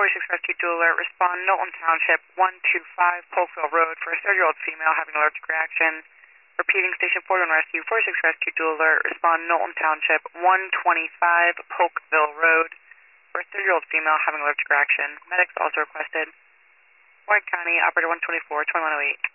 46 Rescue Dual Alert. Respond Knowlton Township 125 Polkville Road for a 30-year-old female having allergic reaction. Repeating Station 41 Rescue 46 Rescue Dual Alert. Respond Knowlton Township 125 Polkville Road for a 30-year-old female having allergic reaction. Medics also requested. Warren County, Operator 124, 2108.